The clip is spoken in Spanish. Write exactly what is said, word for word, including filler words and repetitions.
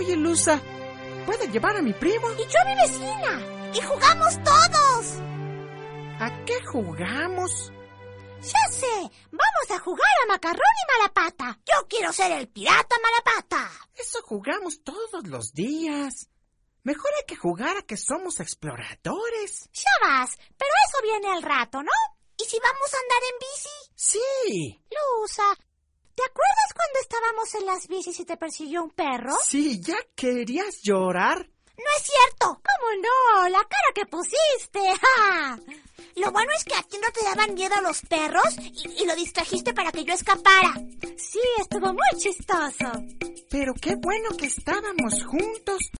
Oye, Luza, ¿puedo llevar a mi primo? Y yo a mi vecina. Y jugamos todos. ¿A qué jugamos? Ya sé, vamos a jugar a Macarrón y Malapata. Yo quiero ser el pirata Malapata. Eso jugamos todos los días. Mejor hay que jugar a que somos exploradores. Ya vas, pero eso viene al rato, ¿no? ¿Y si vamos a andar en bici? Sí. Luza, ¿te acuerdas cuando estábamos en las bicis y te persiguió un perro? Sí, ¿ya querías llorar? No es cierto. ¿Cómo no? La cara que pusiste. ¡Ja! Lo bueno es que a ti no te daban miedo los perros y, y lo distrajiste para que yo escapara. Sí, estuvo muy chistoso. Pero qué bueno que estábamos juntos.